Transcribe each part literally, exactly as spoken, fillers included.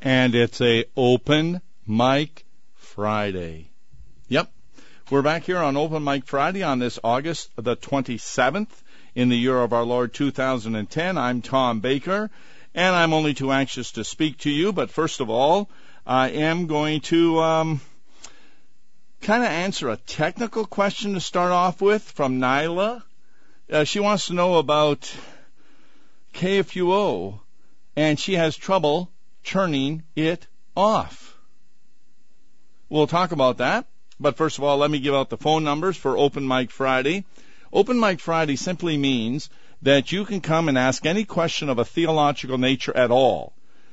and it's a Open Mic Friday. Yep, we're back here on Open Mic Friday on this August the twenty-seventh in the year of our Lord two thousand ten. I'm Tom Baker, and I'm only too anxious to speak to you, but first of all, I am going to um, kind of answer a technical question to start off with from Nyla. Uh, she wants to know about K F U O, and she has trouble turning it off. We'll talk about that, but first of all, let me give out the phone numbers for Open Mic Friday. Open Mic Friday simply means that you can come and ask any question of a theological nature at all.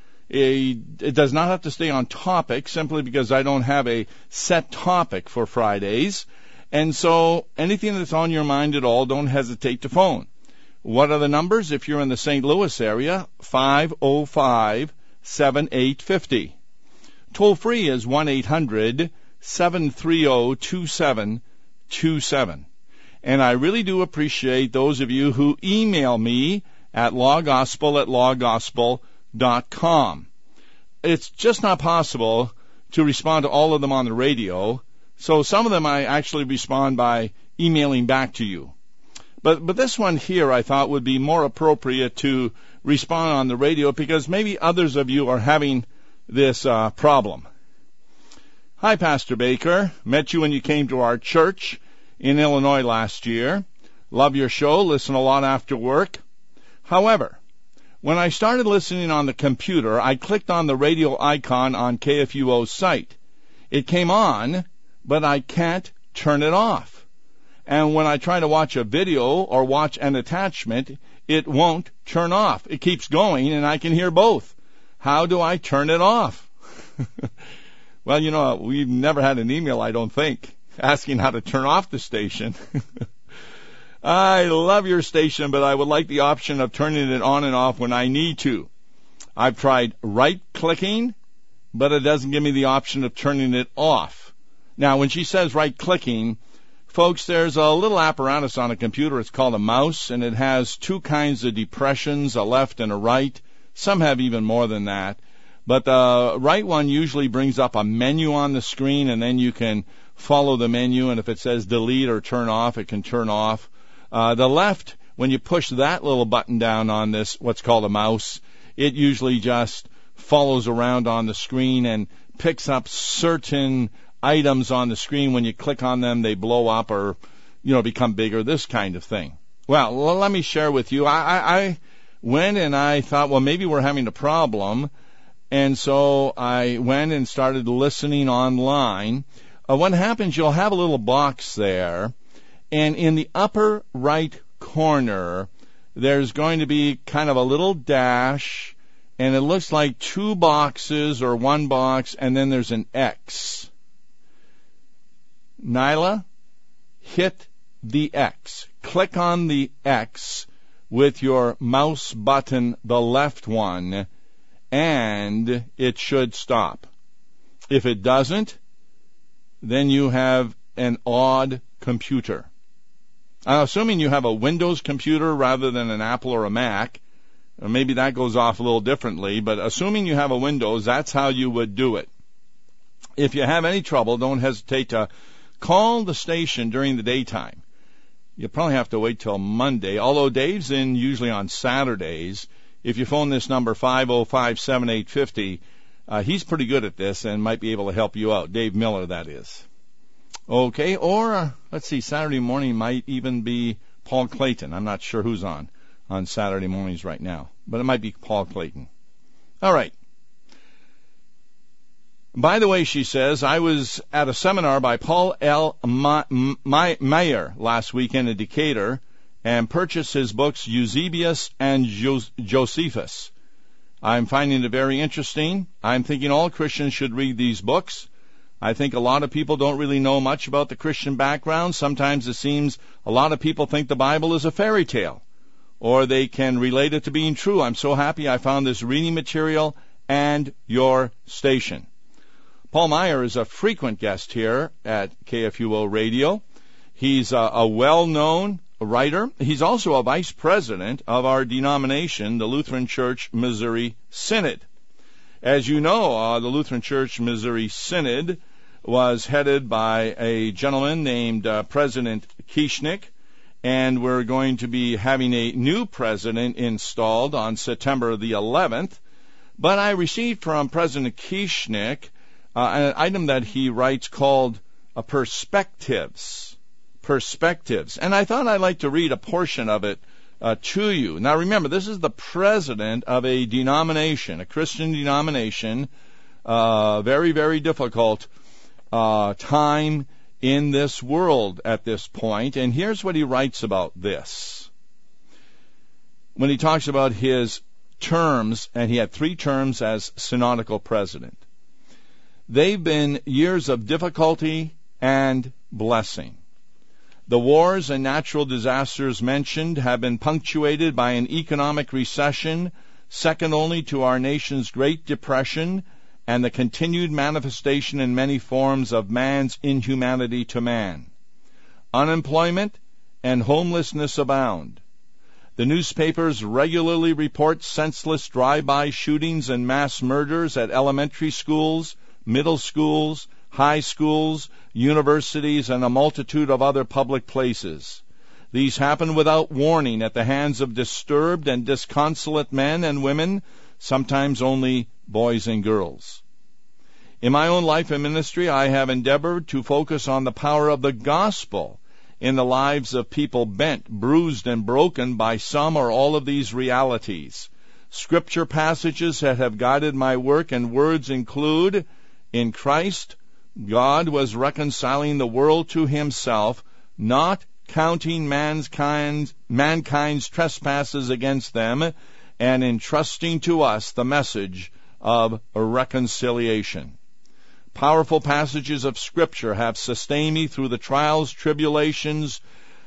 It does not have to stay on topic, simply because I don't have a set topic for Fridays. And so anything that's on your mind at all, don't hesitate to phone. What are the numbers? If you're in the Saint Louis area, five oh five, seven eight five oh. Toll free is one eight hundred, seven three zero, two seven two seven. And I really do appreciate those of you who email me at lawgospel at lawgospel dot com. It's just not possible to respond to all of them on the radio, so some of them I actually respond by emailing back to you. But but this one here I thought would be more appropriate to respond on the radio, because maybe others of you are having this uh, problem. Hi, Pastor Baker. Met you when you came to our church in Illinois last year. Love your show. Listen a lot after work. However, when I started listening on the computer, I clicked on the radio icon on K F U O's site. It came on, but I can't turn it off. And when I try to watch a video or watch an attachment, it won't turn off. It keeps going, and I can hear both. How do I turn it off? Well, you know, we've never had an email, I don't think, asking how to turn off the station. I love your station, but I would like the option of turning it on and off when I need to. I've tried right-clicking, but it doesn't give me the option of turning it off. Now, when she says right-clicking, folks, there's a little apparatus on a computer. It's called a mouse, and it has two kinds of depressions, a left and a right. Some have even more than that. But the right one usually brings up a menu on the screen, and then you can follow the menu, and if it says delete or turn off, it can turn off. Uh, the left, when you push that little button down on this, what's called a mouse, it usually just follows around on the screen and picks up certain items on the screen. When you click on them, they blow up or, you know, become bigger, this kind of thing. Well, let me share with you. I, I, I went and I thought, well, maybe we're having a problem. And so I went and started listening online. Uh, what happens, you'll have a little box there, and in the upper right corner, there's going to be kind of a little dash, and it looks like two boxes or one box, and then there's an X. Nyla, hit the X. Click on the X with your mouse button, the left one, and it should stop. If it doesn't, then you have an odd computer. I'm assuming you have a Windows computer rather than an Apple or a Mac. Or maybe that goes off a little differently, but assuming you have a Windows, that's how you would do it. If you have any trouble, don't hesitate to call the station during the daytime. You'll probably have to wait till Monday, although Dave's in usually on Saturdays. If you phone this number, five oh five, seven eight five oh, uh, he's pretty good at this and might be able to help you out. Dave Miller, that is. Okay, or, uh, let's see, Saturday morning might even be Paul Clayton. I'm not sure who's on on Saturday mornings right now, but it might be Paul Clayton. All right. By the way, she says, I was at a seminar by Paul L. Meyer last weekend in Decatur and purchased his books Eusebius and Josephus. I'm finding it very interesting. I'm thinking all Christians should read these books. I think a lot of people don't really know much about the Christian background. Sometimes it seems a lot of people think the Bible is a fairy tale, or they can relate it to being true. I'm so happy I found this reading material and your station. Paul Meyer is a frequent guest here at K F U O Radio. He's a, a well-known writer. He's also a vice president of our denomination, the Lutheran Church Missouri Synod. As you know, uh, the Lutheran Church Missouri Synod was headed by a gentleman named uh, President Kieschnick, and we're going to be having a new president installed on September the eleventh. But I received from President Kieschnick uh, an item that he writes called uh, Perspectives. Perspectives. And I thought I'd like to read a portion of it uh, to you. Now remember, this is the president of a denomination, a Christian denomination, uh, very, very difficult uh, time in this world at this point. And here's what he writes about this. When he talks about his terms, and he had three terms as synodical president. They've been years of difficulty and blessing. The wars and natural disasters mentioned have been punctuated by an economic recession second only to our nation's Great Depression and the continued manifestation in many forms of man's inhumanity to man. Unemployment and homelessness abound. The newspapers regularly report senseless drive-by shootings and mass murders at elementary schools, middle schools, high schools, universities, and a multitude of other public places. These happen without warning at the hands of disturbed and disconsolate men and women, sometimes only boys and girls. In my own life and ministry, I have endeavored to focus on the power of the gospel in the lives of people bent, bruised, and broken by some or all of these realities. Scripture passages that have guided my work and words include, in Christ, God was reconciling the world to himself, not counting mankind, mankind's trespasses against them, and entrusting to us the message of reconciliation. Powerful passages of Scripture have sustained me through the trials, tribulations,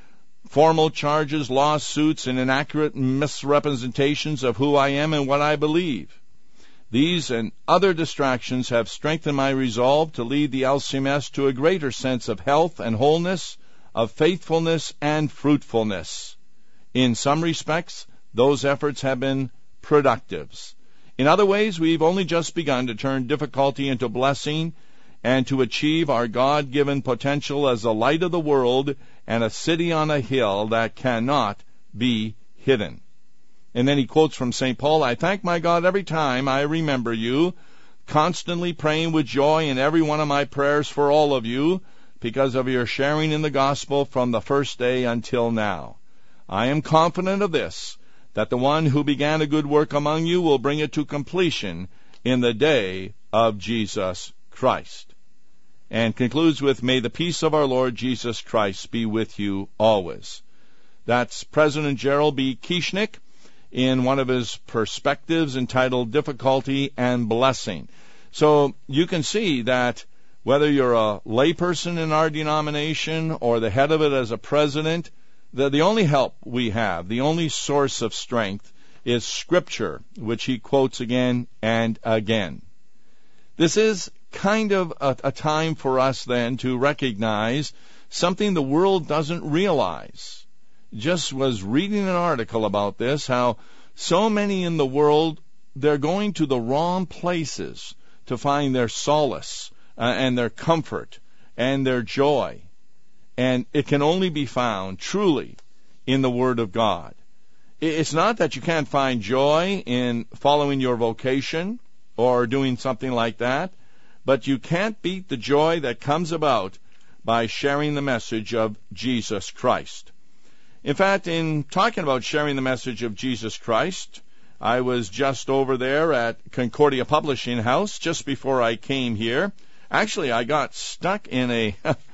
formal charges, lawsuits, and inaccurate misrepresentations of who I am and what I believe. These and other distractions have strengthened my resolve to lead the L C M S to a greater sense of health and wholeness, of faithfulness and fruitfulness. In some respects, those efforts have been productive. In other ways, we've only just begun to turn difficulty into blessing and to achieve our God-given potential as the light of the world and a city on a hill that cannot be hidden. And then he quotes from Saint Paul, I thank my God every time I remember you, constantly praying with joy in every one of my prayers for all of you, because of your sharing in the gospel from the first day until now. I am confident of this, that the one who began a good work among you will bring it to completion in the day of Jesus Christ. And concludes with, may the peace of our Lord Jesus Christ be with you always. That's President Gerald B. Kieschnick in one of his perspectives entitled Difficulty and Blessing. So you can see that whether you're a layperson in our denomination or the head of it as a president, the, the only help we have, the only source of strength is Scripture, which he quotes again and again. This is kind of a, a time for us then to recognize something the world doesn't realize. Just was reading an article about this, how so many in the world, they're going to the wrong places to find their solace uh, and their comfort and their joy. And it can only be found truly in the Word of God. It's not that you can't find joy in following your vocation or doing something like that, but you can't beat the joy that comes about by sharing the message of Jesus Christ. In fact, in talking about sharing the message of Jesus Christ, I was just over there at Concordia Publishing House just before I came here. Actually, I got stuck in a,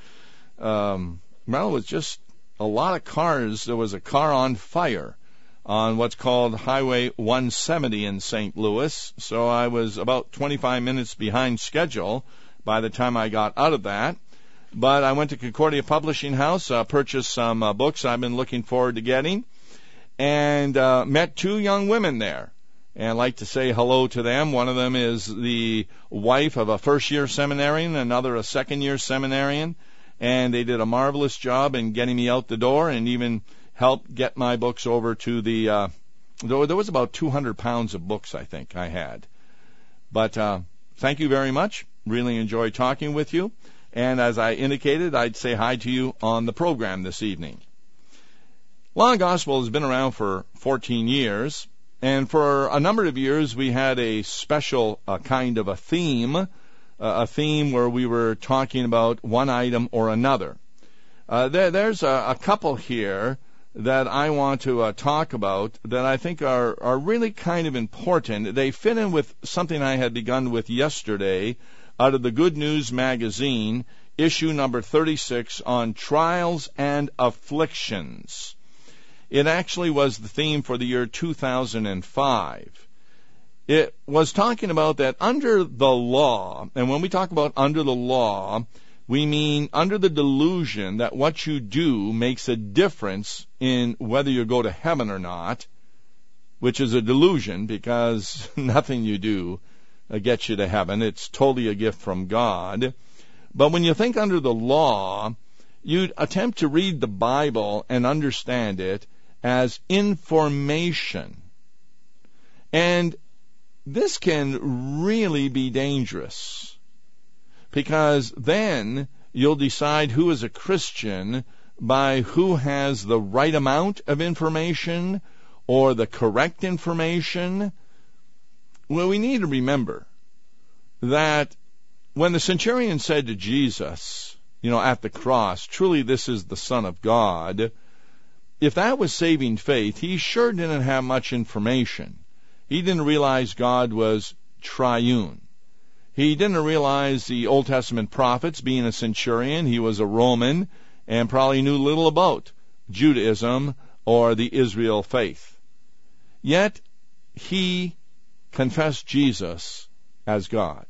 um, well, it was just a lot of cars. There was a car on fire on what's called Highway one seventy in Saint Louis. So I was about twenty-five minutes behind schedule by the time I got out of that. But I went to Concordia Publishing House, uh, purchased some uh, books I've been looking forward to getting, and uh, met two young women there. And I'd like to say hello to them. One of them is the wife of a first-year seminarian, another a second-year seminarian, and they did a marvelous job in getting me out the door and even helped get my books over to the, uh, there was about two hundred pounds of books, I think, I had. But uh, thank you very much. Really enjoyed talking with you. And as I indicated, I'd say hi to you on the program this evening. Law and Gospel has been around for fourteen years. And for a number of years, we had a special uh, kind of a theme, uh, a theme where we were talking about one item or another. Uh, there, there's a, a couple here that I want to uh, talk about that I think are, are really kind of important. They fit in with something I had begun with yesterday out of the Good News magazine, issue number thirty-six, on trials and afflictions. It actually was the theme for the year two thousand five. It was talking about that under the law, and when we talk about under the law, we mean under the delusion that what you do makes a difference in whether you go to heaven or not, which is a delusion because nothing you do gets you to heaven. It's totally a gift from God. But when you think under the law, you attempt to read the Bible and understand it as information. And this can really be dangerous, because then you'll decide who is a Christian by who has the right amount of information or the correct information. Well, we need to remember that when the centurion said to Jesus, you know, at the cross, truly this is the Son of God, if that was saving faith, he sure didn't have much information. He didn't realize God was triune. He didn't realize the Old Testament prophets. Being a centurion, he was a Roman and probably knew little about Judaism or the Israel faith. Yet, he confessed Jesus as God.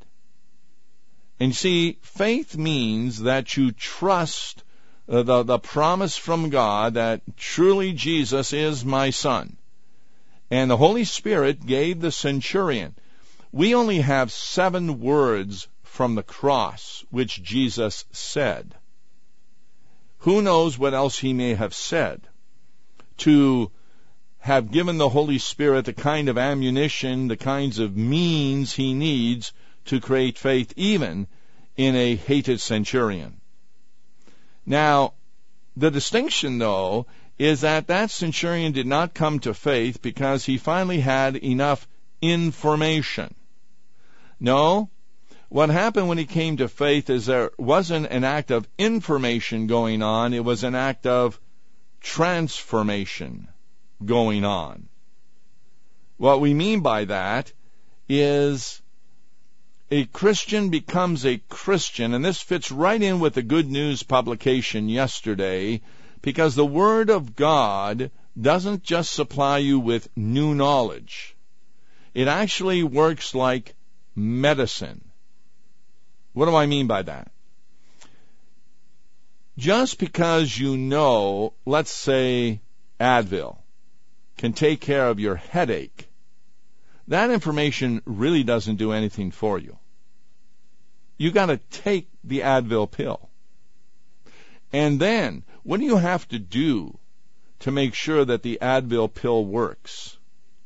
And see, faith means that you trust uh, the, the promise from God that truly Jesus is my Son. And the Holy Spirit gave the centurion. We only have seven words from the cross which Jesus said. Who knows what else he may have said to have given the Holy Spirit the kind of ammunition, the kinds of means he needs to create faith even in a hated centurion. Now, the distinction, though, is that that centurion did not come to faith because he finally had enough information. No, what happened when he came to faith is there wasn't an act of information going on, it was an act of transformation going on. What we mean by that is a Christian becomes a Christian, and this fits right in with the Good News publication yesterday, because the Word of God doesn't just supply you with new knowledge. It actually works like medicine. What do I mean by that? Just because you know, let's say, Advil can take care of your headache, that information really doesn't do anything for you. You got to take the Advil pill. And then, what do you have to do to make sure that the Advil pill works?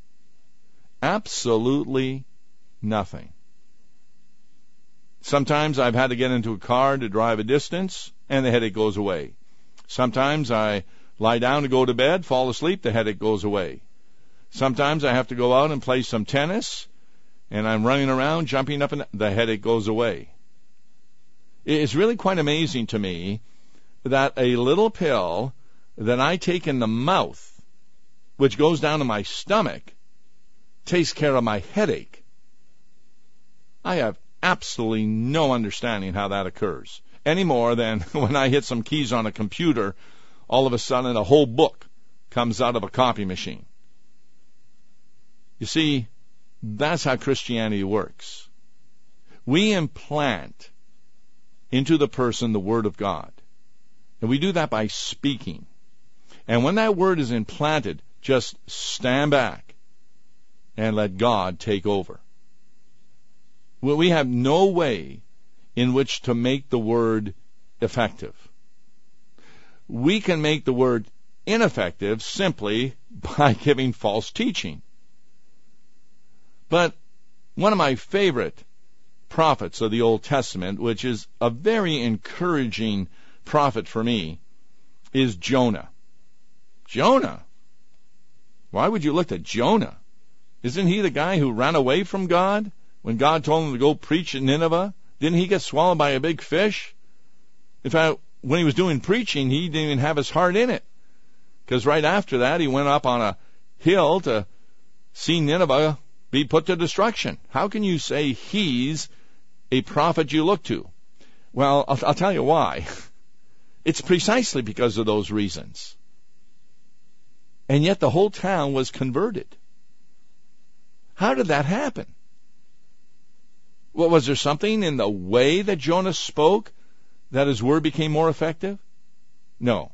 Absolutely nothing. Sometimes I've had to get into a car to drive a distance, and the headache goes away. Sometimes I lie down to go to bed, fall asleep, the headache goes away. Sometimes I have to go out and play some tennis, and I'm running around, jumping up, and the headache goes away. It's really quite amazing to me that a little pill that I take in the mouth, which goes down to my stomach, takes care of my headache. I have absolutely no understanding how that occurs, any more than when I hit some keys on a computer, all of a sudden a whole book comes out of a copy machine. You see, that's how Christianity works. We implant into the person the Word of God. And we do that by speaking. And when that Word is implanted, just stand back and let God take over. Well, we have no way in which to make the Word effective. We can make the Word ineffective simply by giving false teaching. But One of my favorite prophets of the Old Testament, which is a very encouraging prophet for me, is Jonah. Jonah? Why would you look at Jonah? Isn't he the guy who ran away from God when God told him to go preach in Nineveh? Didn't he get swallowed by a big fish? In fact, when he was doing preaching, he didn't even have his heart in it. Because right after that, he went up on a hill to see Nineveh be put to destruction. How can you say he's a prophet you look to? Well, I'll, I'll tell you why. It's precisely because of those reasons. And yet the whole town was converted. How did that happen? Well, was there something in the way that Jonah spoke that his word became more effective? No.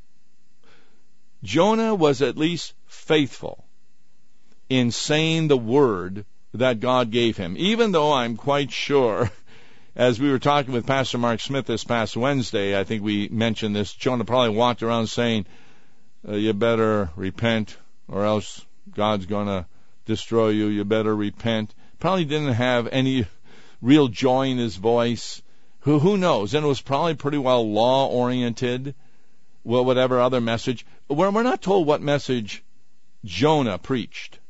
Jonah was at least faithful in saying the word that God gave him, even though I'm quite sure, as we were talking with Pastor Mark Smith this past Wednesday, I think we mentioned this, Jonah probably walked around saying, uh, you better repent or else God's going to destroy you. You better repent. Probably didn't have any real joy in his voice. Who, who knows? And it was probably pretty well law-oriented. Well, whatever other message. We're, we're not told what message Jonah preached.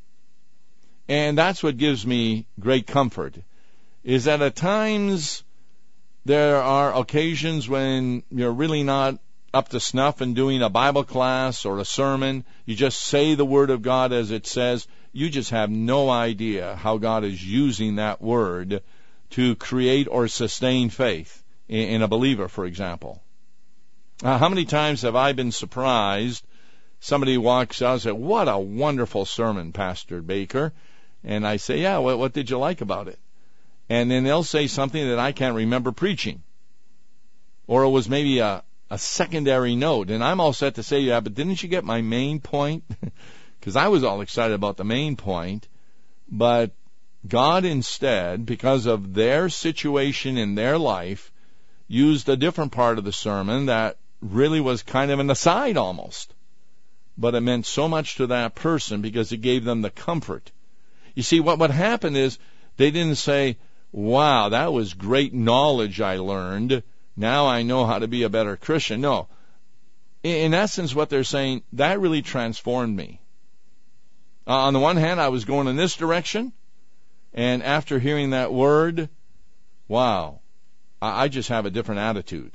And that's what gives me great comfort, is that at times there are occasions when you're really not up to snuff in doing a Bible class or a sermon. You just say the Word of God as it says. You just have no idea how God is using that Word to create or sustain faith in, in a believer, for example. Uh, how many times have I been surprised? Somebody walks out and says, what a wonderful sermon, Pastor Baker. And I say, yeah, what, what did you like about it? And then they'll say something that I can't remember preaching. Or it was maybe a, a secondary note. And I'm all set to say, yeah, but didn't you get my main point? Because I was all excited about the main point. But God instead, because of their situation in their life, used a different part of the sermon that really was kind of an aside almost. But it meant so much to that person because it gave them the comfort. You see, what, what happened is they didn't say, wow, that was great knowledge I learned. Now I know how to be a better Christian. No. In, in essence, what they're saying, that really transformed me. Uh, on the one hand, I was going in this direction. And after hearing that word, wow, I, I just have a different attitude.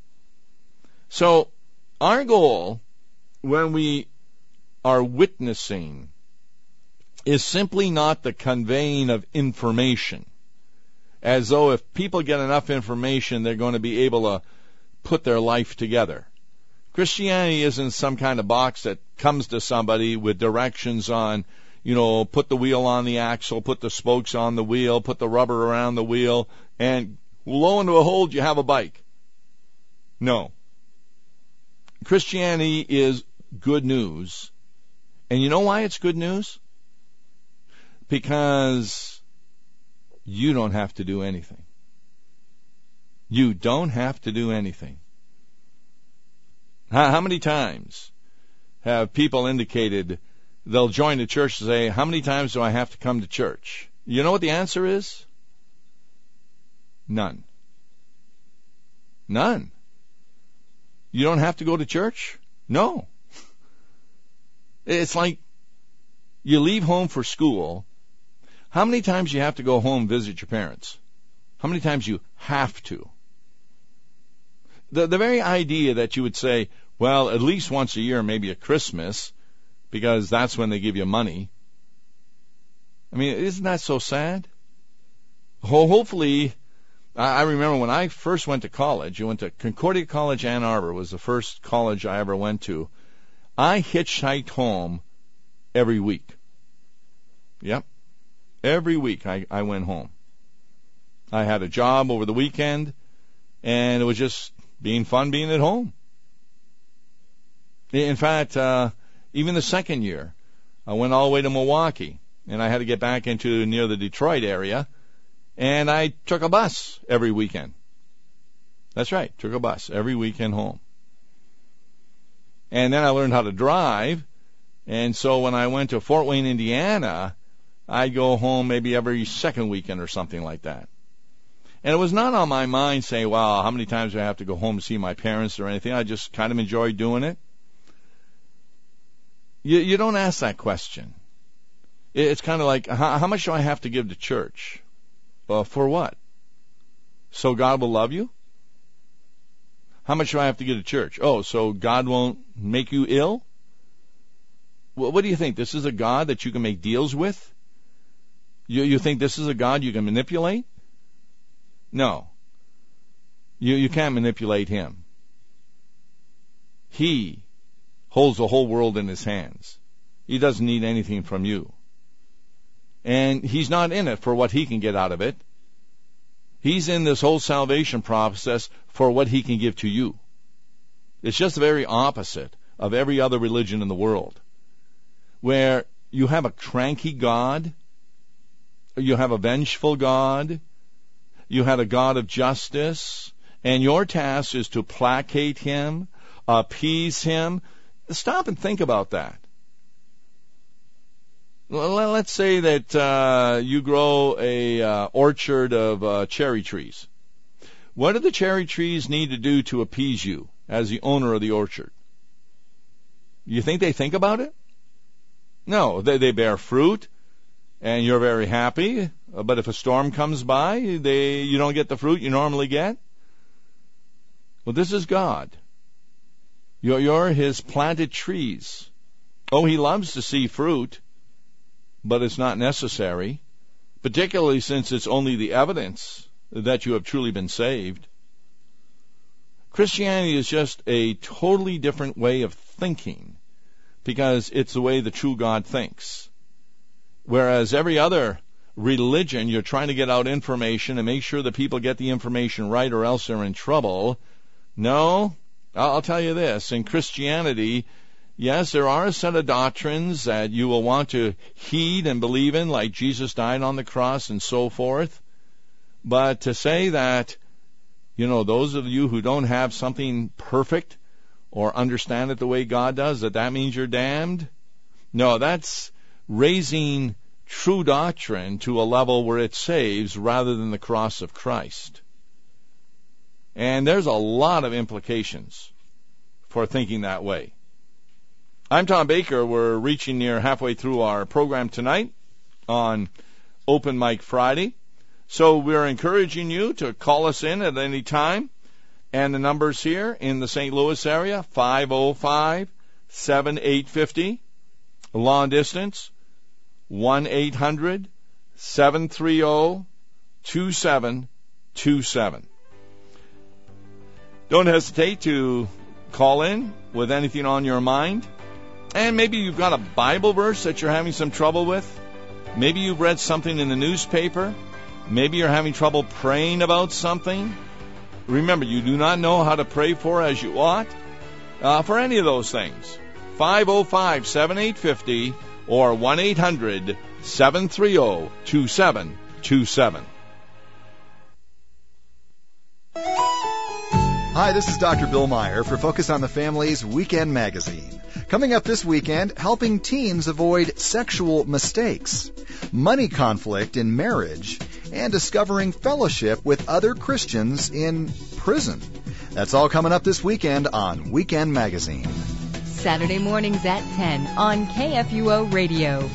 So our goal when we are witnessing is simply not the conveying of information, as though if people get enough information, they're going to be able to put their life together. Christianity isn't some kind of box that comes to somebody with directions on, you know, put the wheel on the axle, put the spokes on the wheel, put the rubber around the wheel, and lo and behold, you have a bike. No. Christianity is good news. And you know why it's good news? Because you don't have to do anything. You don't have to do anything. How, how many times have people indicated they'll join the church and say, how many times do I have to come to church? You know what the answer is? None. None. You don't have to go to church? No. It's like you leave home for school. How many times you have to go home and visit your parents? How many times you have to? The, the very idea that you would say, well, at least once a year, maybe at Christmas, because that's when they give you money. I mean, isn't that so sad? Hopefully, I remember when I first went to college, I went to Concordia College, Ann Arbor, was the first college I ever went to. I hitchhiked home every week. Yep. Every week I, I went home. I had a job over the weekend, and it was just being fun being at home. In fact, uh, even the second year, I went all the way to Milwaukee, and I had to get back into near the Detroit area, and I took a bus every weekend. That's right, took a bus every weekend home. And then I learned how to drive, and so when I went to Fort Wayne, Indiana, I'd go home maybe every second weekend or something like that. And it was not on my mind saying, wow, how many times do I have to go home to see my parents or anything? I just kind of enjoyed doing it. You, you don't ask that question. It's kind of like, how, how much do I have to give to church? Uh, for what? So God will love you? How much do I have to give to church? Oh, so God won't make you ill? Well, what do you think? This is a God that you can make deals with? You, you think this is a God you can manipulate? No. You, you can't manipulate him. He holds the whole world in his hands. He doesn't need anything from you. And he's not in it for what he can get out of it. He's in this whole salvation process for what he can give to you. It's just the very opposite of every other religion in the world, where you have a cranky God, you have a vengeful God, you have a God of justice, and your task is to placate him, appease him. Stop and think about that. Let's say that uh, you grow a uh, orchard of uh, cherry trees. What do the cherry trees need to do to appease you as the owner of the orchard? You think they think about it? No, they, they bear fruit, and you're very happy. But if a storm comes by, they you don't get the fruit you normally get. Well, this is God. You're, you're his planted trees. Oh, he loves to see fruit, but it's not necessary, particularly since it's only the evidence that you have truly been saved. Christianity is just a totally different way of thinking, because it's the way the true God thinks. Whereas every other religion, you're trying to get out information and make sure that people get the information right, or else they're in trouble. No, I'll tell you this. In Christianity, yes, there are a set of doctrines that you will want to heed and believe in, like Jesus died on the cross and so forth. But to say that, you know, those of you who don't have something perfect or understand it the way God does, that that means you're damned? No, that's raising true doctrine to a level where it saves rather than the cross of Christ. And there's a lot of implications for thinking that way. I'm Tom Baker. We're reaching near halfway through our program tonight on Open Mic Friday. So we're encouraging you to call us in at any time. And the numbers here in the Saint Louis area, five oh five, seven eight five oh. Long distance, one eight hundred, seven three zero, two seven two seven. Don't hesitate to call in with anything on your mind. And maybe you've got a Bible verse that you're having some trouble with. Maybe you've read something in the newspaper. Maybe you're having trouble praying about something. Remember, you do not know how to pray for as you ought. Uh, for any of those things, five oh five, seven eight five oh or one eight hundred, seven three zero, two seven two seven. Hi, this is Doctor Bill Meyer for Focus on the Family's Weekend Magazine. Coming up this weekend, helping teens avoid sexual mistakes, money conflict in marriage, and discovering fellowship with other Christians in prison. That's all coming up this weekend on Weekend Magazine. Saturday mornings at ten on K F U O Radio.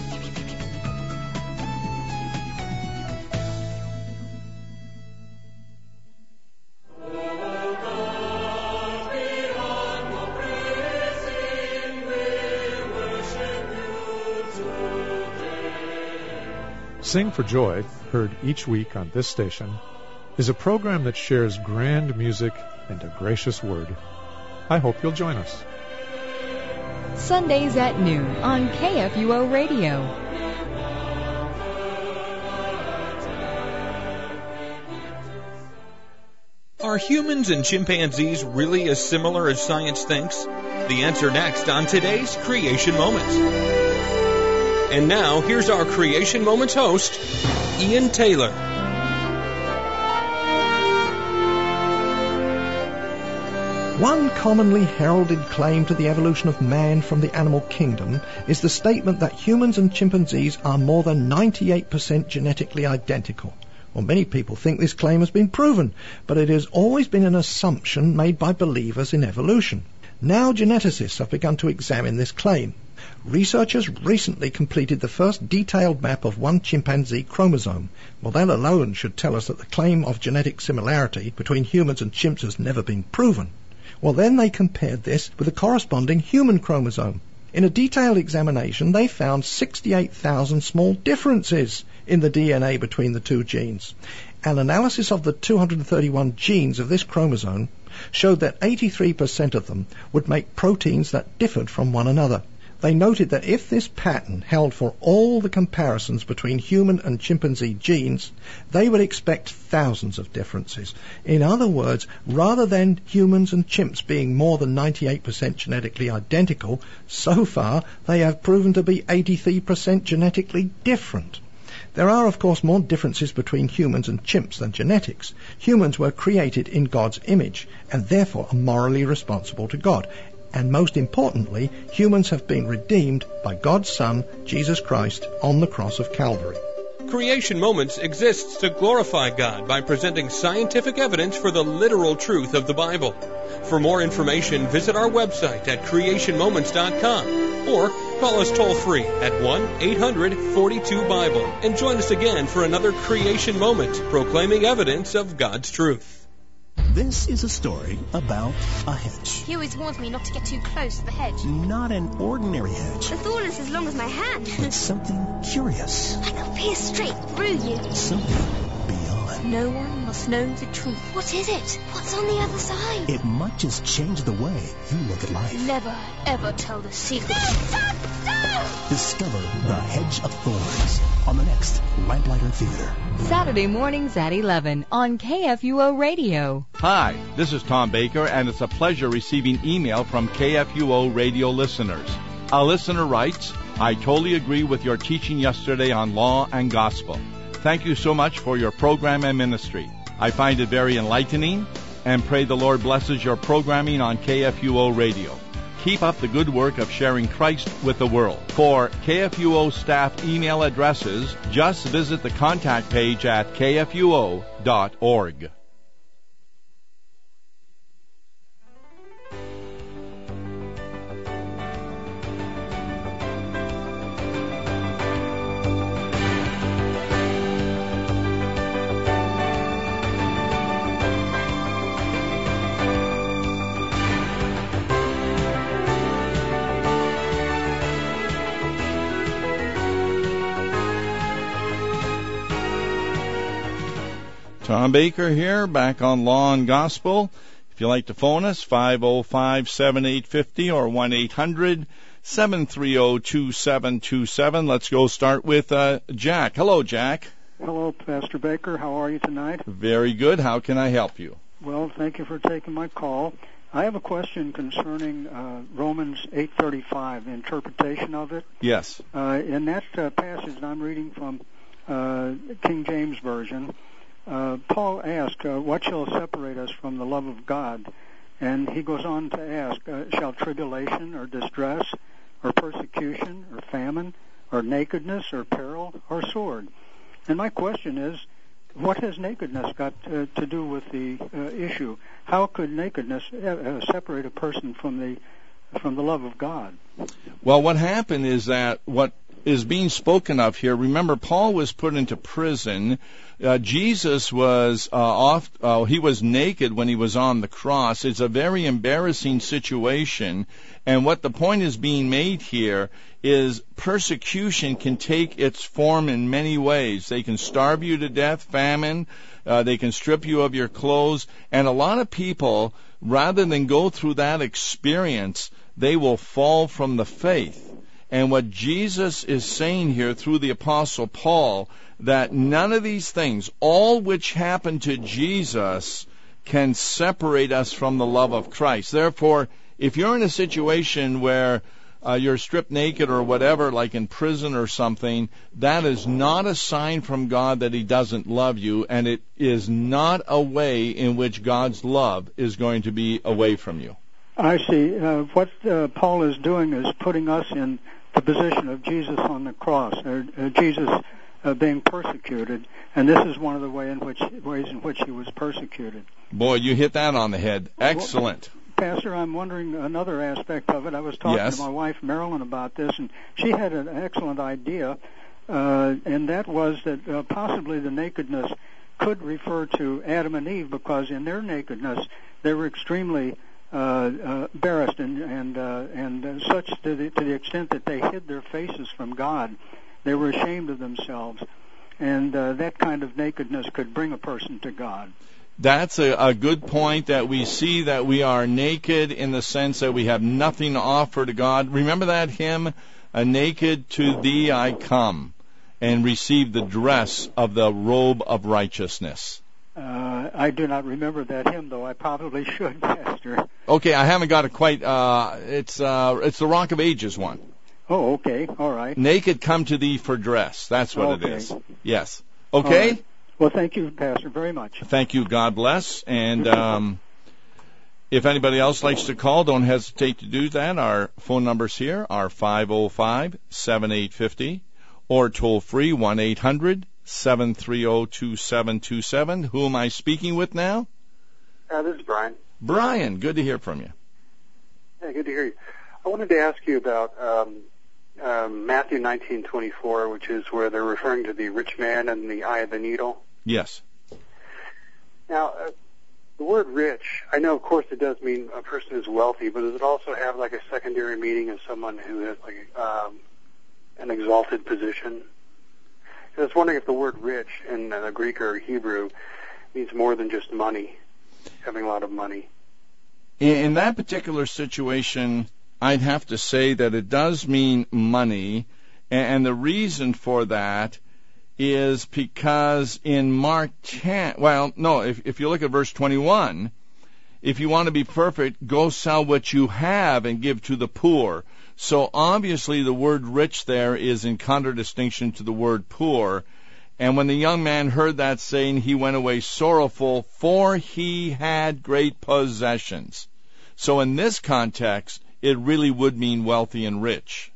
Sing for Joy, heard each week on this station, is a program that shares grand music and a gracious word. I hope you'll join us. Sundays at noon on K F U O Radio. Are humans and chimpanzees really as similar as science thinks? The answer next on today's Creation Moments. And now, here's our Creation Moments host, Ian Taylor. One commonly heralded claim to the evolution of man from the animal kingdom is the statement that humans and chimpanzees are more than ninety-eight percent genetically identical. Well, many people think this claim has been proven, but it has always been an assumption made by believers in evolution. Now geneticists have begun to examine this claim. Researchers recently completed the first detailed map of one chimpanzee chromosome. Well, that alone should tell us that the claim of genetic similarity between humans and chimps has never been proven. Well, then they compared this with a corresponding human chromosome. In a detailed examination, they found sixty-eight thousand small differences in the D N A between the two genes. An analysis of the two hundred thirty-one genes of this chromosome showed that eighty-three percent of them would make proteins that differed from one another. They noted that if this pattern held for all the comparisons between human and chimpanzee genes, they would expect thousands of differences. In other words, rather than humans and chimps being more than ninety-eight percent genetically identical, so far they have proven to be eighty-three percent genetically different. There are, of course, more differences between humans and chimps than genetics. Humans were created in God's image and therefore are morally responsible to God. And most importantly, humans have been redeemed by God's Son, Jesus Christ, on the cross of Calvary. Creation Moments exists to glorify God by presenting scientific evidence for the literal truth of the Bible. For more information, visit our website at creation moments dot com or call us toll-free at one eight hundred forty-two Bible and join us again for another Creation Moment, proclaiming evidence of God's truth. This is a story about a hedge. He always warns me not to get too close to the hedge. Not an ordinary hedge. The thorn is as long as my hand. It's something curious. I can pierce straight through you. Something beyond. No one must know the truth. What is it? What's on the other side? It might just change the way you look at life. Never, ever tell the secret. Discover The Hedge of Thorns on the next Lamplighter Theater. Saturday mornings at eleven on K F U O Radio. Hi, this is Tom Baker, and it's a pleasure receiving email from K F U O radio listeners. A listener writes, I totally agree with your teaching yesterday on law and gospel. Thank you so much for your program and ministry. I find it very enlightening and pray the Lord blesses your programming on K F U O radio. Keep up the good work of sharing Christ with the world. For K F U O staff email addresses, just visit the contact page at K F U O dot org. Tom Baker here, back on Law and Gospel. If you'd like to phone us, five oh five, seven eight five oh or one eight hundred, seven three oh, two seven two seven. Let's go start with uh, Jack. Hello, Jack. Hello, Pastor Baker. How are you tonight? Very good. How can I help you? Well, thank you for taking my call. I have a question concerning uh, Romans eight thirty-five, the interpretation of it. Yes. Uh, in that uh, passage I'm reading from uh, King James Version, Uh, Paul asked, uh, what shall separate us from the love of God? And he goes on to ask, uh, shall tribulation or distress or persecution or famine or nakedness or peril or sword? And my question is, what has nakedness got uh, to do with the uh, issue? How could nakedness uh, separate a person from the from the love of God? Well, what happened is that what is being spoken of here, remember, Paul was put into prison. Uh, Jesus was uh, off, uh, he was naked when he was on the cross. It's a very embarrassing situation. And what the point is being made here is persecution can take its form in many ways. They can starve you to death, famine, uh, they can strip you of your clothes. And a lot of people, rather than go through that experience, they will fall from the faith. And what Jesus is saying here through the Apostle Paul, that none of these things, all which happened to Jesus, can separate us from the love of Christ. Therefore, if you're in a situation where uh, you're stripped naked or whatever, like in prison or something, that is not a sign from God that he doesn't love you, and it is not a way in which God's love is going to be away from you. I see. Uh, what uh, Paul is doing is putting us in the position of Jesus on the cross, or uh, Jesus uh, being persecuted, and this is one of the way in which, ways in which he was persecuted. Boy, you hit that on the head. Excellent. Well, Pastor, I'm wondering another aspect of it. I was talking yes. to my wife, Marilyn, about this, and she had an excellent idea, uh, and that was that uh, possibly the nakedness could refer to Adam and Eve, because in their nakedness they were extremely uh, uh, embarrassed and and uh, and uh, such to the, to the extent that they hid their faces from God. They were ashamed of themselves, and uh, that kind of nakedness could bring a person to God. That's a, a good point, that we see that we are naked in the sense that we have nothing to offer to God. Remember that hymn, "A naked to thee I come, and receive the dress of the robe of righteousness." Uh, I do not remember that hymn, though I probably should, Pastor. Okay, I haven't got it quite. Uh, it's uh, it's the Rock of Ages one. Oh, okay, all right. Naked come to thee for dress. That's what okay. it is. Yes. Okay. Right. Well, thank you, Pastor, very much. Thank you. God bless. And um, if anybody else likes to call, don't hesitate to do that. Our phone numbers here are five oh five, seven eight five oh or toll free one eight hundred, seven three zero, two seven two seven. Who am I speaking with now? Uh, this is Brian. Brian, good to hear from you. Yeah, good to hear you. I wanted to ask you about um, um, Matthew nineteen twenty-four, which is where they're referring to the rich man and the eye of the needle. Yes. Now, uh, the word rich, I know, of course, it does mean a person who's wealthy, but does it also have like a secondary meaning of someone who has like um, an exalted position? I was wondering if the word rich in uh, Greek or Hebrew means more than just money, having a lot of money. In that particular situation, I'd have to say that it does mean money, and the reason for that is because in Mark ten, well, no, if, if you look at verse twenty-one, if you want to be perfect, go sell what you have and give to the poor. So obviously the word rich there is in contradistinction to the word poor. And when the young man heard that saying, he went away sorrowful, for he had great possessions. So in this context, it really would mean wealthy and rich.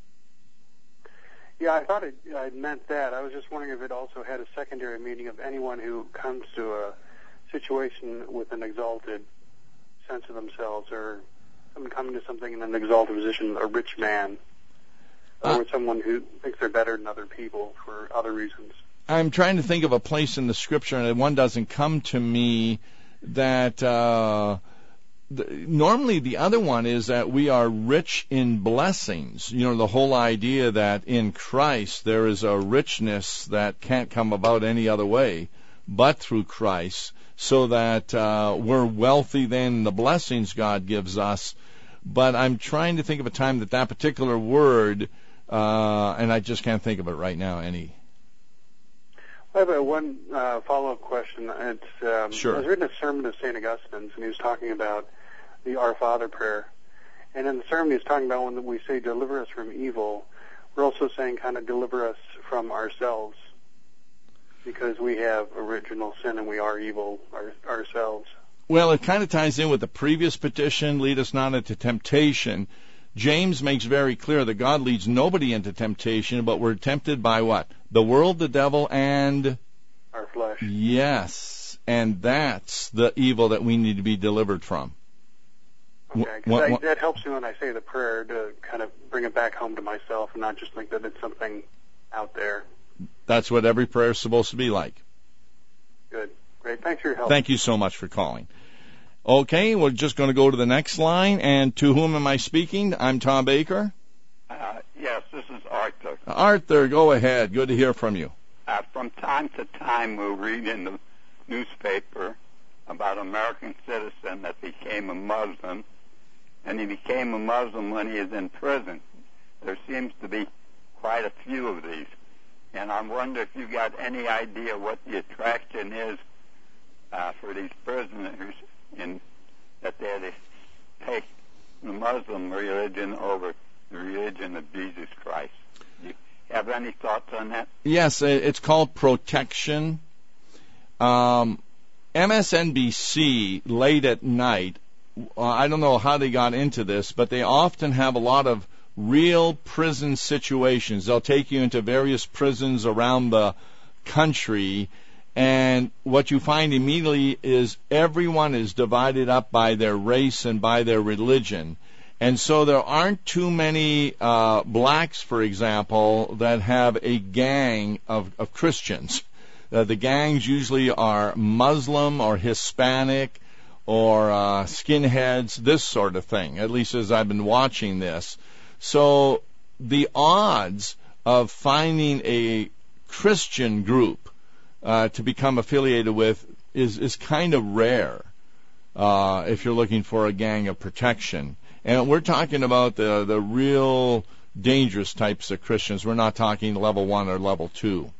Yeah, I thought it I meant that. I was just wondering if it also had a secondary meaning of anyone who comes to a situation with an exalted sense of themselves, or someone coming to something in an exalted position, a rich man, or uh, someone who thinks they're better than other people for other reasons. I'm trying to think of a place in the Scripture, and one doesn't come to me, that uh, the, normally the other one is that we are rich in blessings. You know, the whole idea that in Christ there is a richness that can't come about any other way but through Christ, so that uh, we're wealthy then in the blessings God gives us. But I'm trying to think of a time that that particular word, uh, and I just can't think of it right now, any. I have a one uh, follow-up question. It's, um, sure. I was reading a sermon of Saint Augustine's, and he was talking about the Our Father prayer. And in the sermon, he was talking about when we say deliver us from evil, we're also saying kind of deliver us from ourselves, because we have original sin and we are evil our, ourselves. Well, it kind of ties in with the previous petition, lead us not into temptation. James makes very clear that God leads nobody into temptation, but we're tempted by what? The world, the devil, and our flesh. Yes, and that's the evil that we need to be delivered from. Okay, because that helps me when I say the prayer to kind of bring it back home to myself and not just think that it's something out there. That's what every prayer is supposed to be like. Good. Great. Thanks for your help. Thank you so much for calling. Okay, we're just going to go to the next line. And to whom am I speaking? I'm Tom Baker. Uh, yes, this is Arthur. Arthur, go ahead. Good to hear from you. Uh, from time to time, we'll read in the newspaper about an American citizen that became a Muslim, and he became a Muslim when he is in prison. There seems to be quite a few of these. And I wonder if you got any idea what the attraction is uh, for these prisoners in that they had to take the Muslim religion over the religion of Jesus Christ. Do you have any thoughts on that? Yes, it's called protection. Um, M S N B C, late at night, I don't know how they got into this, but they often have a lot of real prison situations. They'll take you into various prisons around the country, and what you find immediately is everyone is divided up by their race and by their religion. And so there aren't too many uh, blacks, for example, that have a gang of, of Christians. Uh, the gangs usually are Muslim or Hispanic or uh, skinheads, this sort of thing, at least as I've been watching this. So the odds of finding a Christian group uh, to become affiliated with is, is kind of rare uh, if you're looking for a gang of protection. And we're talking about the, the real dangerous types of Christians. We're not talking level one or level two.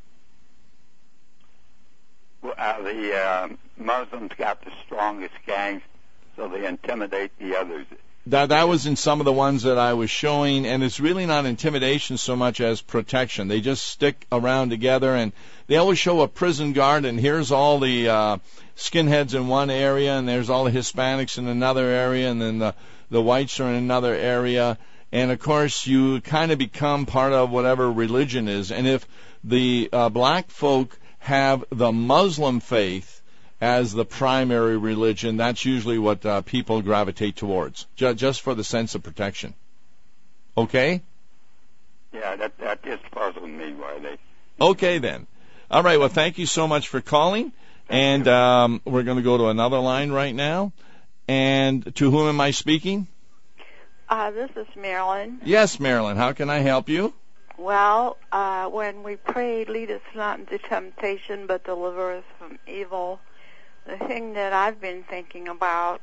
Well, uh, the uh, Muslims got the strongest gangs, so they intimidate the others. That that was in some of the ones that I was showing, and it's really not intimidation so much as protection. They just stick around together, and they always show a prison guard, and here's all the uh, skinheads in one area, and there's all the Hispanics in another area, and then the, the whites are in another area. And, of course, you kind of become part of whatever religion is. And if the uh, black folk have the Muslim faith as the primary religion, that's usually what uh, people gravitate towards, ju- just for the sense of protection. Okay? Yeah, that that just puzzled me why they... Okay, then. All right, well, thank you so much for calling. And um, we're going to go to another line right now. And to whom am I speaking? Uh, this is Marilyn. Yes, Marilyn. How can I help you? Well, uh, when we pray, lead us not into temptation, but deliver us from evil, the thing that I've been thinking about,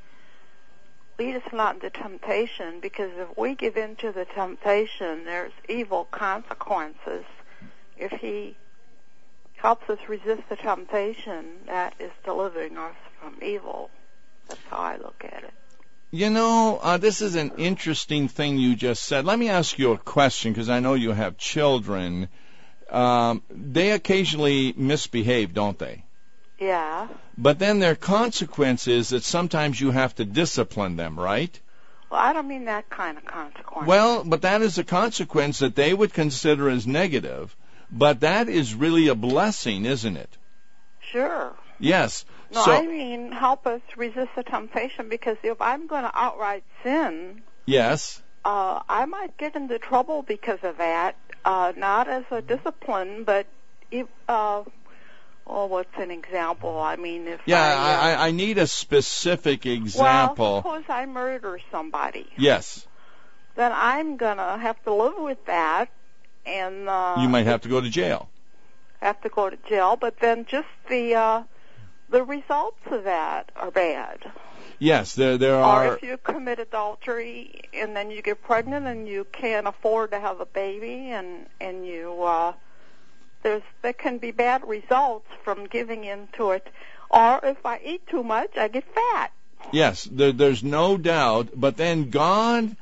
lead us not into temptation, because if we give in to the temptation, there's evil consequences. If he helps us resist the temptation, that is delivering us from evil. That's how I look at it. You know, uh, this is an interesting thing you just said. Let me ask you a question, because I know you have children. Um, they occasionally misbehave, don't they? Yeah. But then their consequence is that sometimes you have to discipline them, right? Well, I don't mean that kind of consequence. Well, but that is a consequence that they would consider as negative. But that is really a blessing, isn't it? Sure. Yes. No, so, I mean help us resist the temptation, because if I'm going to outright sin, yes, uh, I might get into trouble because of that. Uh, not as a discipline, but if, uh, well, what's an example? I mean, if yeah, I, uh, I, I need a specific example. Well, suppose I murder somebody. Yes. Then I'm going to have to live with that, and uh, you might have to go to jail. Have to go to jail, but then just the uh, the results of that are bad. Yes, there there are. Or if you commit adultery and then you get pregnant and you can't afford to have a baby, and and you uh, there's there can be bad results from giving into it. Or if I eat too much, I get fat. Yes, there, there's no doubt. But then God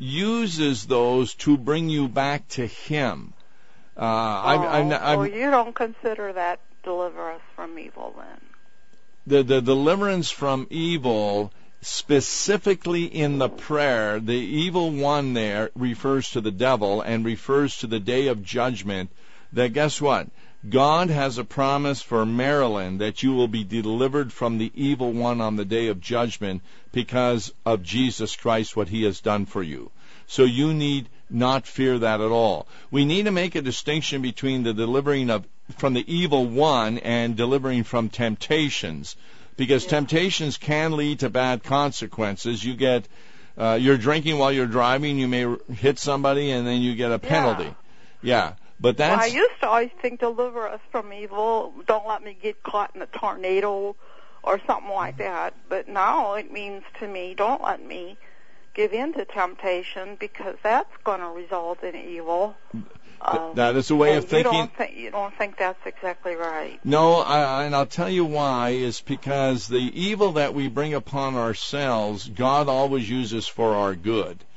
uses those to bring you back to Him. Uh, oh, I'm, I'm, I'm, well, you don't consider that deliver us from evil then? The, the deliverance from evil, specifically in the prayer, the evil one there refers to the devil and refers to the day of judgment. That guess what? God has a promise for Marilyn that you will be delivered from the evil one on the day of judgment because of Jesus Christ, what He has done for you. So you need not fear that at all. We need to make a distinction between the delivering of from the evil one and delivering from temptations, because yeah. temptations can lead to bad consequences. You get, uh, you're drinking while you're driving, you may hit somebody, and then you get a penalty. Yeah, yeah. But that's. Well, I used to always think, deliver us from evil. Don't let me get caught in a tornado or something like that. But now it means to me, don't let me give in to temptation, because that's going to result in evil. Um, that is a way of thinking. You don't, th- you don't think that's exactly right. No, I, and I'll tell you why. Is because the evil that we bring upon ourselves, God always uses for our good.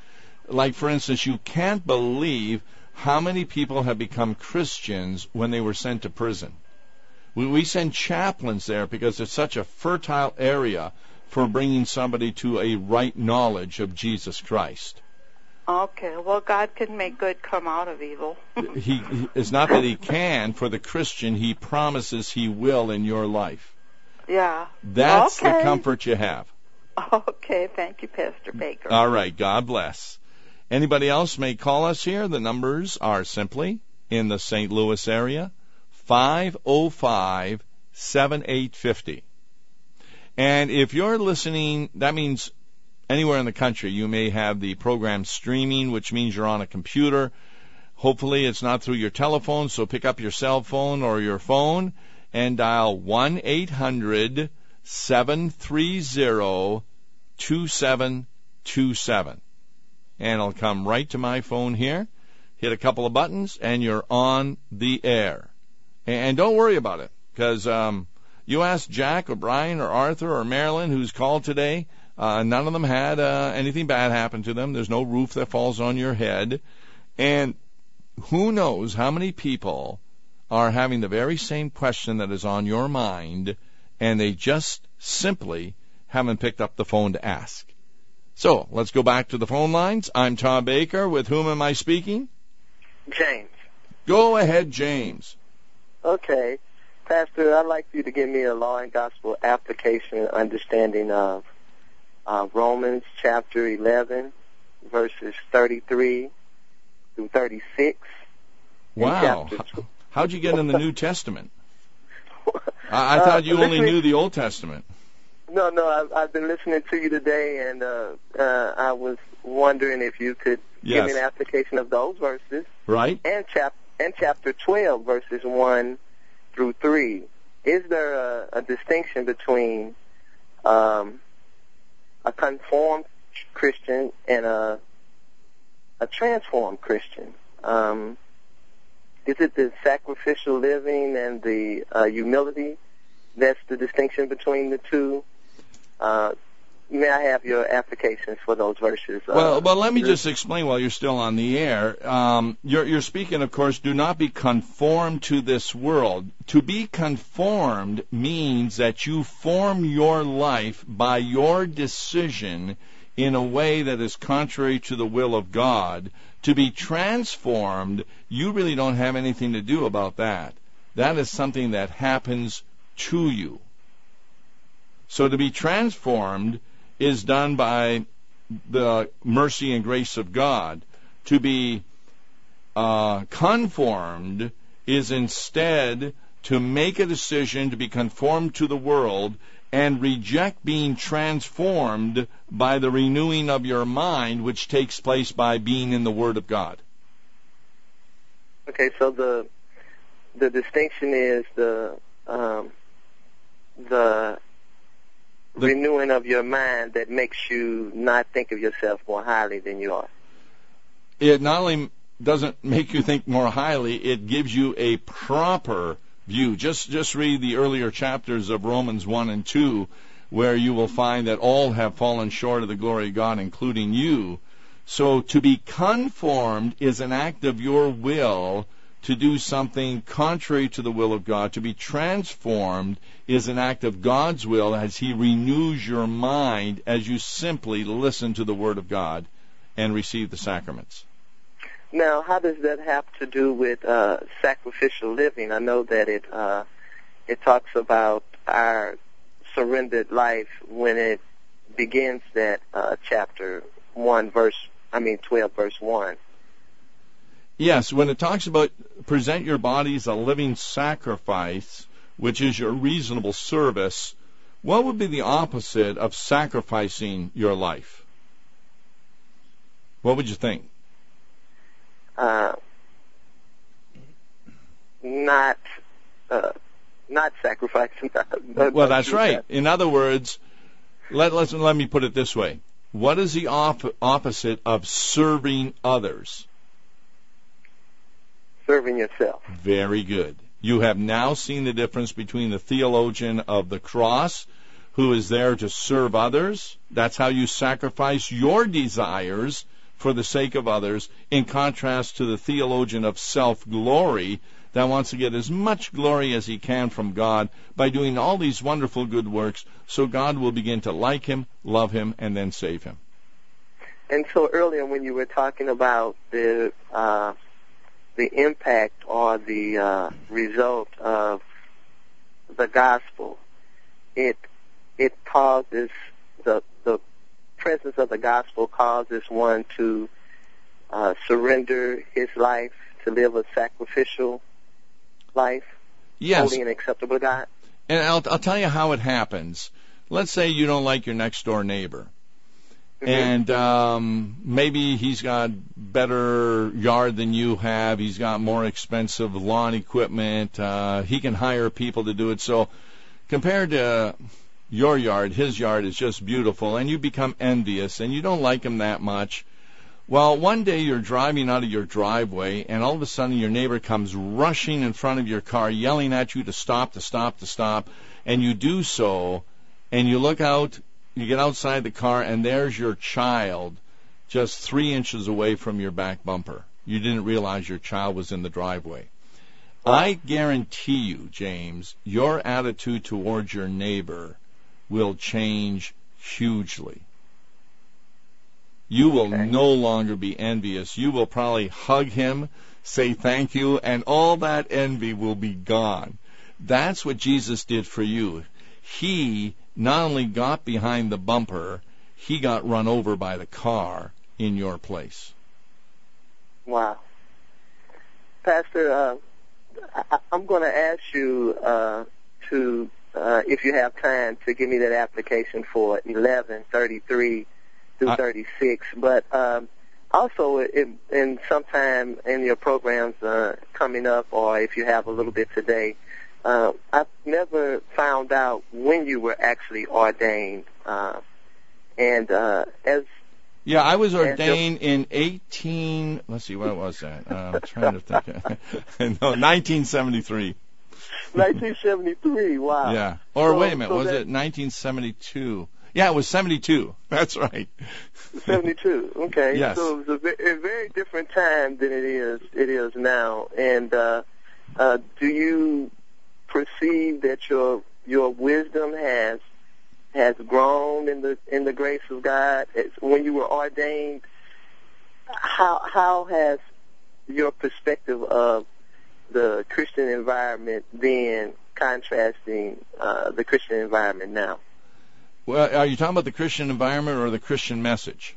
like, for instance, you can't believe how many people have become Christians when they were sent to prison. We, we send chaplains there because it's such a fertile area for bringing somebody to a right knowledge of Jesus Christ. Okay, well, God can make good come out of evil. he, he It's not that he can. For the Christian, he promises he will in your life. Yeah. That's okay. the comfort you have. Okay, thank you, Pastor Baker. All right, God bless. Anybody else may call us here. The numbers are simply, in the Saint Louis area, five oh five, seven eight five oh. And if you're listening, that means anywhere in the country, you may have the program streaming, which means you're on a computer. Hopefully it's not through your telephone, so pick up your cell phone or your phone and dial one eight hundred, seven three zero, two seven two seven. And it'll come right to my phone here. Hit a couple of buttons, and you're on the air. And don't worry about it, because um, you ask Jack or Brian or Arthur or Marilyn, who's called today, uh, none of them had uh, anything bad happen to them. There's no roof that falls on your head. And who knows how many people are having the very same question that is on your mind, and they just simply haven't picked up the phone to ask. So, let's go back to the phone lines. I'm Tom Baker. With whom am I speaking? James. Go ahead, James. Okay. Pastor, I'd like you to give me a law and gospel application and understanding of uh, Romans chapter eleven, verses thirty-three through thirty-six. Wow. How, how'd you get in the New Testament? I, I thought you uh, only knew the Old Testament. No, no, I've, I've been listening to you today, and uh, uh, I was wondering if you could yes. give me an application of those verses. Right. And, chap- and chapter twelve, verses one through three. Is there a, a distinction between um, a conformed Christian and a, a transformed Christian? Um, is it the sacrificial living and the uh, humility that's the distinction between the two? Uh, may I have your applications for those verses? Uh, well, well, let me just explain while you're still on the air. Um, you're, you're speaking, of course, do not be conformed to this world. To be conformed means that you form your life by your decision in a way that is contrary to the will of God. To be transformed, you really don't have anything to do about that. That is something that happens to you. So to be transformed is done by the mercy and grace of God. To be uh, conformed is instead to make a decision to be conformed to the world and reject being transformed by the renewing of your mind, which takes place by being in the Word of God. Okay, so the the distinction is the um, the The, renewing of your mind that makes you not think of yourself more highly than you are. It not only doesn't make you think more highly, it gives you a proper view. Just just read the earlier chapters of Romans one and two, where you will find that all have fallen short of the glory of God, including you. So to be conformed is an act of your will to do something contrary to the will of God. To be transformed is an act of God's will as He renews your mind as you simply listen to the Word of God and receive the sacraments. Now, how does that have to do with uh, sacrificial living? I know that it uh, it talks about our surrendered life when it begins that uh, chapter one, verse, I mean twelve, verse one. Yes, when it talks about present your bodies a living sacrifice, which is your reasonable service, what would be the opposite of sacrificing your life? What would you think? Uh, not, uh, not sacrificing. Well, that's right. In other words, let let let me put it this way: what is the op- opposite of serving others? Serving yourself. Very good. You have now seen the difference between the theologian of the cross, who is there to serve others. That's how you sacrifice your desires for the sake of others, in contrast to the theologian of self-glory that wants to get as much glory as he can from God by doing all these wonderful good works so God will begin to like him, love him, and then save him. And so earlier when you were talking about the uh, the impact or the uh, result of the gospel, it it causes the the presence of the gospel causes one to uh, surrender his life, to live a sacrificial life, yes, holy and acceptable to God. And I'll, I'll tell you how it happens. Let's say you don't like your next door neighbor. Mm-hmm. And um, maybe he's got better yard than you have. He's got more expensive lawn equipment. Uh, he can hire people to do it. So compared to your yard, his yard is just beautiful, and you become envious, and you don't like him that much. Well, one day you're driving out of your driveway, and all of a sudden your neighbor comes rushing in front of your car, yelling at you to stop, to stop, to stop, and you do so, and you look out, you get outside the car, and there's your child just three inches away from your back bumper. You didn't realize your child was in the driveway. I guarantee you, James, your attitude towards your neighbor will change hugely. You will okay. no longer be envious. You will probably hug him, say thank you, and all that envy will be gone. That's what Jesus did for you. He not only got behind the bumper, he got run over by the car in your place. Wow. Pastor, uh, I, I'm going to ask you uh, to, uh, if you have time, to give me that application for eleven thirty-three through thirty-six. But um, also, in, in sometime in your programs uh, coming up, or if you have a little bit today, uh, I've never found out when you were actually ordained. Uh, and uh, as Yeah, I was ordained in eighteen. Let's see, what was that? Uh, I'm trying to think. No, nineteen seventy-three. nineteen seventy-three. Wow. Yeah. Or so, wait a minute, so was that, it nineteen seventy-two? Yeah, it was seventy-two. That's right. seventy-two. Okay. Yes. So it was a, ve- a very different time than it is it is now. And uh, uh, do you perceive that your your wisdom has has grown in the in the grace of God? It's, when you were ordained, how how has your perspective of the Christian environment been contrasting uh, the Christian environment now? Well, are you talking about the Christian environment or the Christian message?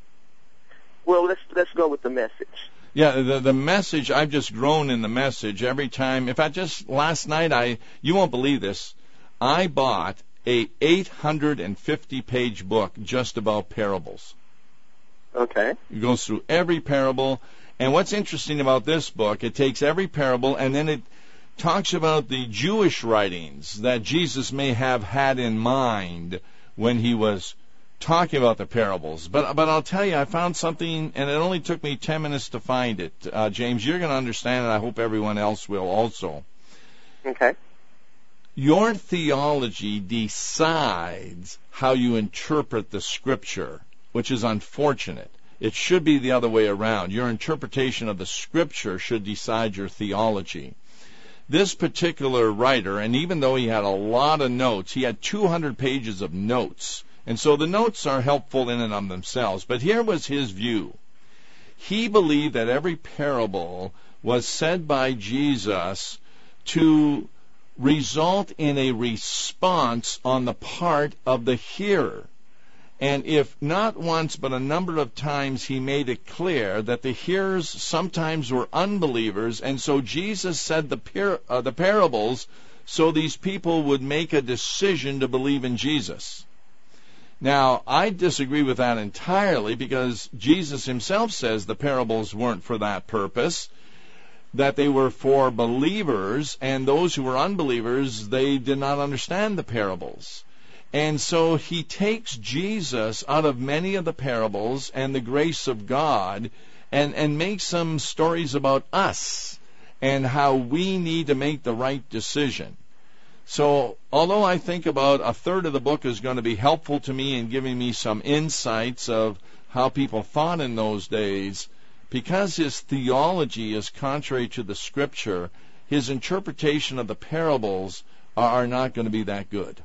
Well, let's let's go with the message. Yeah, the the message, I've just grown in the message every time. In fact, just last night, I you won't believe this, I bought a eight hundred fifty page book just about parables. Okay. It goes through every parable. And what's interesting about this book, it takes every parable and then it talks about the Jewish writings that Jesus may have had in mind when he was talking about the parables. But but I'll tell you, I found something, and it only took me ten minutes to find it. Uh, James, you're going to understand, and I hope everyone else will also. Okay. Your theology decides how you interpret the Scripture, which is unfortunate. It should be the other way around. Your interpretation of the Scripture should decide your theology. This particular writer, and even though he had a lot of notes, he had two hundred pages of notes. And so the notes are helpful in and of themselves. But here was his view. He believed that every parable was said by Jesus to result in a response on the part of the hearer. And if not once but a number of times, he made it clear that the hearers sometimes were unbelievers, and so Jesus said the, par- uh, the parables so these people would make a decision to believe in Jesus. Now, I disagree with that entirely, because Jesus himself says the parables weren't for that purpose, that they were for believers, and those who were unbelievers, they did not understand the parables. And so he takes Jesus out of many of the parables and the grace of God and, and makes some stories about us and how we need to make the right decision. So although I think about a third of the book is going to be helpful to me in giving me some insights of how people thought in those days, because his theology is contrary to the Scripture, his interpretation of the parables are not going to be that good.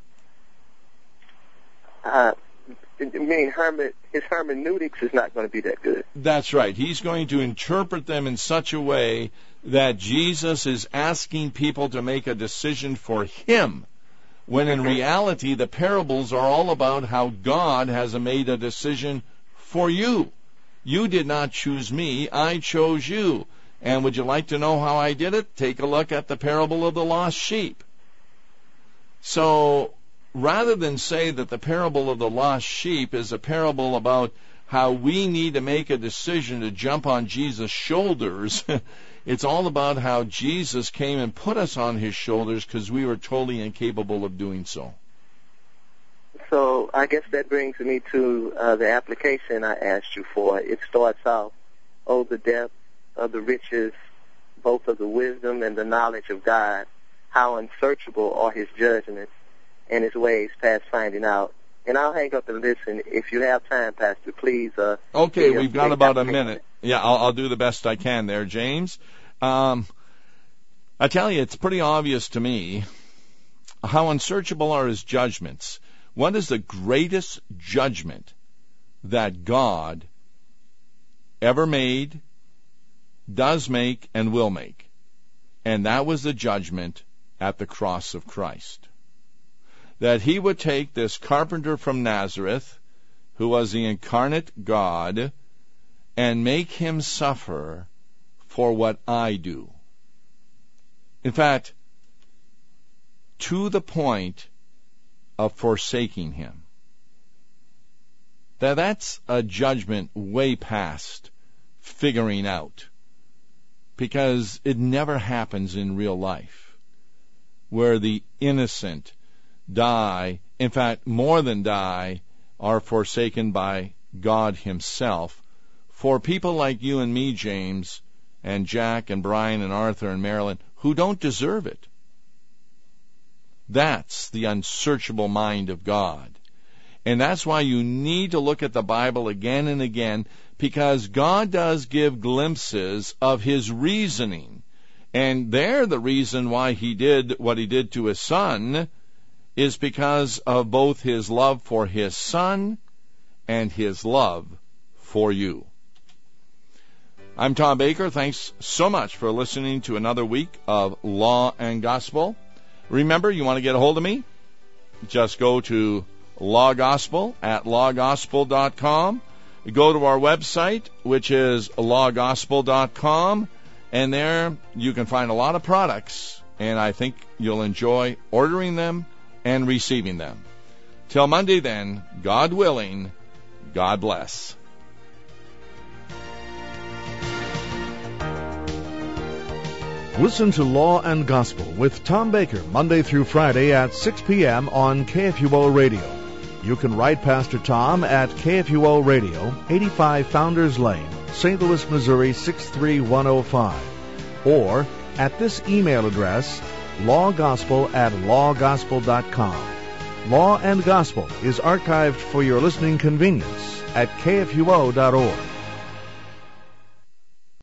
Uh, I mean, herme- his hermeneutics is not going to be that good. That's right. He's going to interpret them in such a way that Jesus is asking people to make a decision for him, when in reality the parables are all about how God has made a decision for you. You did not choose me, I chose you. And would you like to know how I did it? Take a look at the parable of the lost sheep. So, rather than say that the parable of the lost sheep is a parable about how we need to make a decision to jump on Jesus' shoulders, it's all about how Jesus came and put us on his shoulders because we were totally incapable of doing so. So I guess that brings me to uh, the application I asked you for. It starts off, oh, the depth of the riches, both of the wisdom and the knowledge of God, how unsearchable are his judgments and his ways past finding out. And I'll hang up and listen. If you have time, Pastor, please. Uh, okay, we've got about a minute. Yeah, I'll, I'll do the best I can there, James. Um, I tell you, it's pretty obvious to me how unsearchable are his judgments. What is the greatest judgment that God ever made, does make, and will make? And that was the judgment at the cross of Christ. That he would take this carpenter from Nazareth, who was the incarnate God, and make him suffer for what I do. In fact, to the point of forsaking him. Now that's a judgment way past figuring out, because it never happens in real life, where the innocent die, in fact, more than die, are forsaken by God himself, for people like you and me, James, and Jack and Brian and Arthur and Marilyn, who don't deserve it. That's the unsearchable mind of God. And that's why you need to look at the Bible again and again, because God does give glimpses of his reasoning. And there the reason why he did what he did to his son is because of both his love for his son and his love for you. I'm Tom Baker. Thanks so much for listening to another week of Law and Gospel. Remember, you want to get a hold of me? Just go to Law Gospel at law gospel dot com. Go to our website, which is law gospel dot com, and there you can find a lot of products, and I think you'll enjoy ordering them and receiving them. Till Monday then, God willing, God bless. Listen to Law and Gospel with Tom Baker Monday through Friday at six p.m. on K F U O Radio. You can write Pastor Tom at K F U O Radio, eighty-five Founders Lane, Saint Louis, Missouri six three one oh five, or at this email address, lawgospel at law gospel dot com. Law and Gospel is archived for your listening convenience at K F U O dot org.